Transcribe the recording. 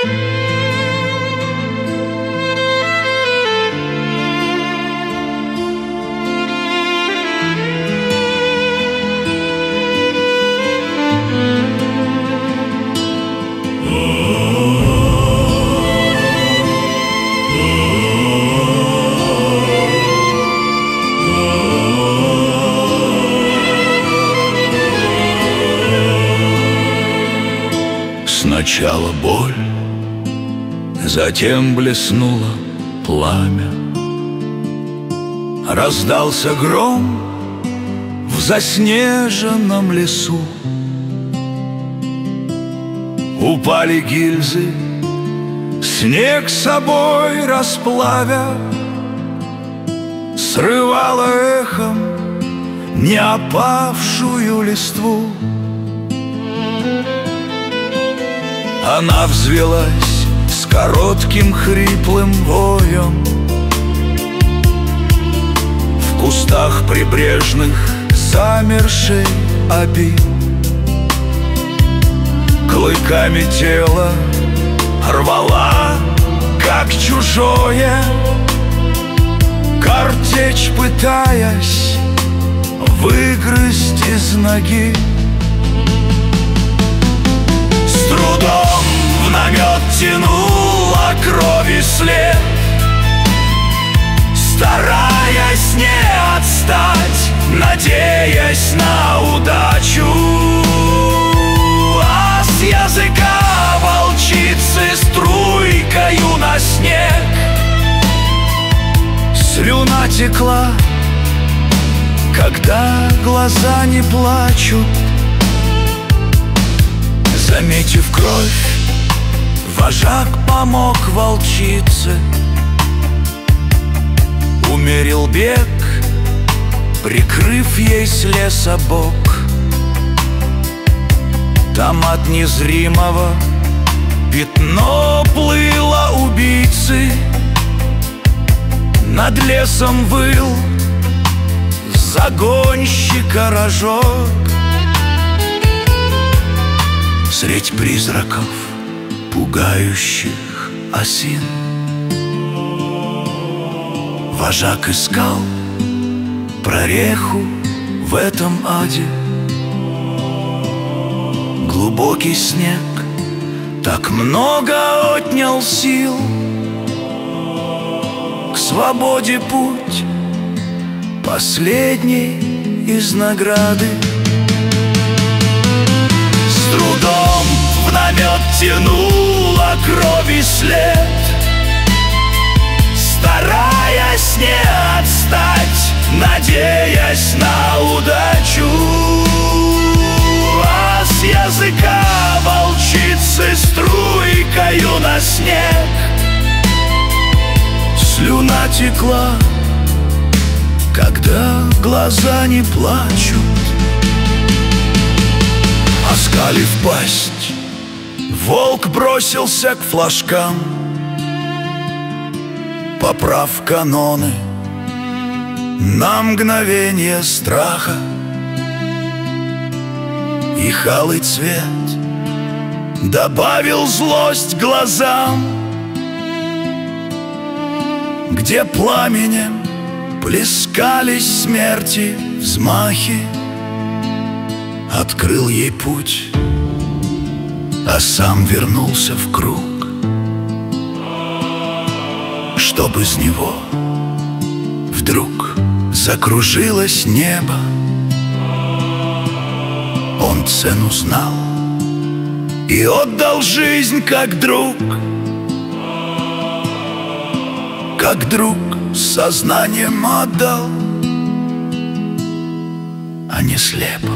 Сначала боль, затем блеснуло пламя. Раздался гром в заснеженном лесу. Упали гильзы, снег с собой расплавя, срывало эхом не опавшую листву. Она взвелась с коротким хриплым воем. В кустах прибрежных замершей оби клыками тело рвала, как чужое, картечь пытаясь выгрызть из ноги. С трудом в намет тянула крови след, стараясь не отстать, надеясь на удачу. А с языка волчицы струйкою на снег слюна текла, когда глаза не плачут. Заметив кровь, вожак помог волчице, умерил бег, прикрыв ей с леса бок. Там от незримого пятно плыло убийцы, над лесом выл загонщика рожок. Средь призраков, пугающих осин, вожак искал прореху в этом аде. Глубокий снег так много отнял сил, к свободе путь последний из награды. С трудом в намет тянула крови след, стараясь не отстать, надеясь на удачу. А с языка волчицы струйкою на снег слюна текла, когда глаза не плачут. Оскалив пасть, волк бросился к флажкам, поправ каноны на мгновение страха. И алый цвет добавил злость глазам, где пламенем плескались смерти взмахи. Открыл ей путь, а сам вернулся в круг, чтоб из него вдруг закружилось небо. Он цену знал и отдал жизнь как друг с сознанием отдал, а не слепо.